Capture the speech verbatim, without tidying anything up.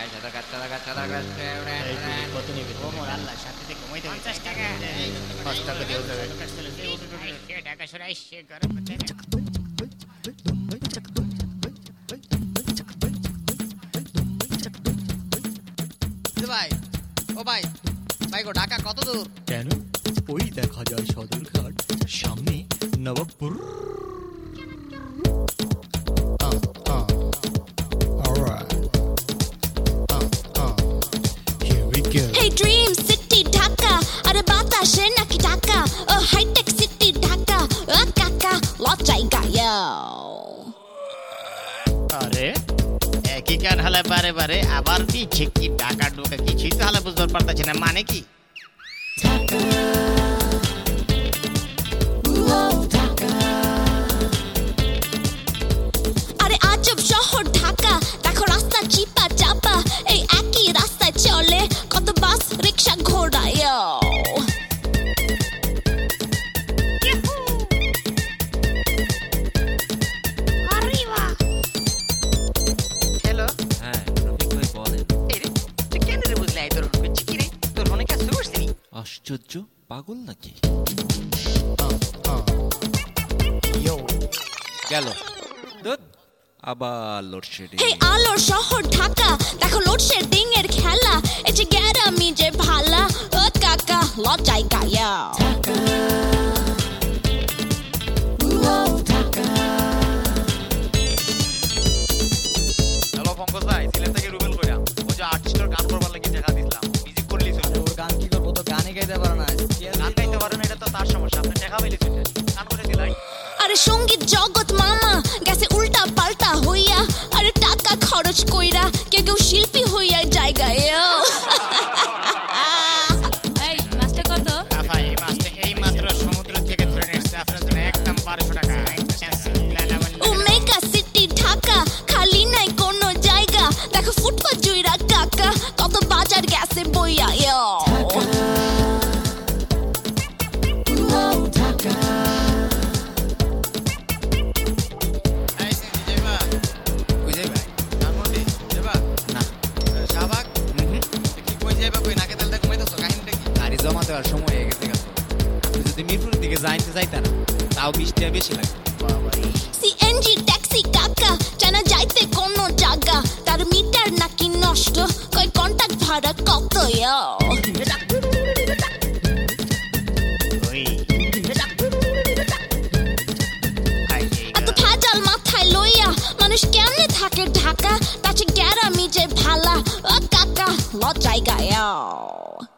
কত নিবি? ও মোর আল্লাহ, সাথে থেকে ঘুমাইতে হবে। পঞ্চাশ টাকা। পাঁচ টাকা দিয়েও যাবে। সে ঢাকা শহরে আইসে গরম হচ্ছে না। ভাই, ও ভাই, ভাই গো, ঢাকা কত দূর? কেন? ওই দেখা যায় সদরঘাট, সামনে Nawabpur. Hey Dream City Dhaka, আরে বাতাসে নাকি ঢাকা, ও হাইটেক সিটি ঢাকা, ও কাকা লজ্জায় গায়া। আরে একই কার হালে বারে বারে আবার দিচ্ছে কি ঢাকা ঢোকা, কিছুই তো হালে বুঝতে পারতেছি না, মানে কি? আরে আজব শহর ঢাকা, দেখো রাস্তা চিপা চাপা, এই একই রাস্তায় চলে কত বাস রিক্সা ঘোড়া। হ্যালো, হ্যাঁ রফিক ভাই বলেন। এই রে, তুই কেন রে বুঝলি এই তোর হচ্ছে কি রে? তোর মনে কাজ করছিস নি? আশ্চর্য, পাগল নাকি? গেল ধুৎ, আবার লোডশেডিং। হে আলোর শহর ঢাকা, দেখো লোডশেডিং এর খেলা, এই যে গ্যারামি যে ভালা, ও কাকা লজ্জায় গায়া। হ্যালো পঙ্কজ ভাই, সিলেট থেকে রুবেল কইরা। ওই যে আর্টিস্টের গান করবার লাগি টাকা দিলাম, মিউজিক করলি চলবে। ওর গান কি করবো? তো গানে গাইতে পারে না। গান গাইতে পারেন, এটা তো তার সমস্যা। আপনি টাকা পাইলে চলবে, গান করে দিলাই। আরে সঙ্গীত জগৎ মামা গেছে উল্টা পাল্টা হইয়া, আরে টাকা খরচ কইরা কেউ কেউ শিল্পী হইয়া জায়গায়। এই মাছটা কত? আফা, এই মাছটা এই মাত্র সমুদ্র থেকে ধরে নিয়ে এসেছে, আপনার জন্য একদম বারোশো টাকা। ও মেগা সিটি ঢাকা, খালি নাই কোনো জায়গা, দেখো ফুটপাত জুইরা কাকা কত বাজার গেছে বইয়া। গাড়ি জমা দেওয়ার সময় হয়ে গেছে। আপনি যদি মিরপুরের দিকে যাইতে যাইতেন তাও বিশ টাকা বেশি লাগবে। সিএনজি ট্যাক্সি কাকা, জানা যাইতে কোনো জায়গা, তার মিটার নাকি নষ্ট, কই কন্টাক্ট ভাড়া কত? এত ভেজাল মাথায় লইয়া মানুষ কেমনে থাকে ঢাকা, তাছে গ্যারামি যে ভালা, ও কাকা লজ্জায় গায়া।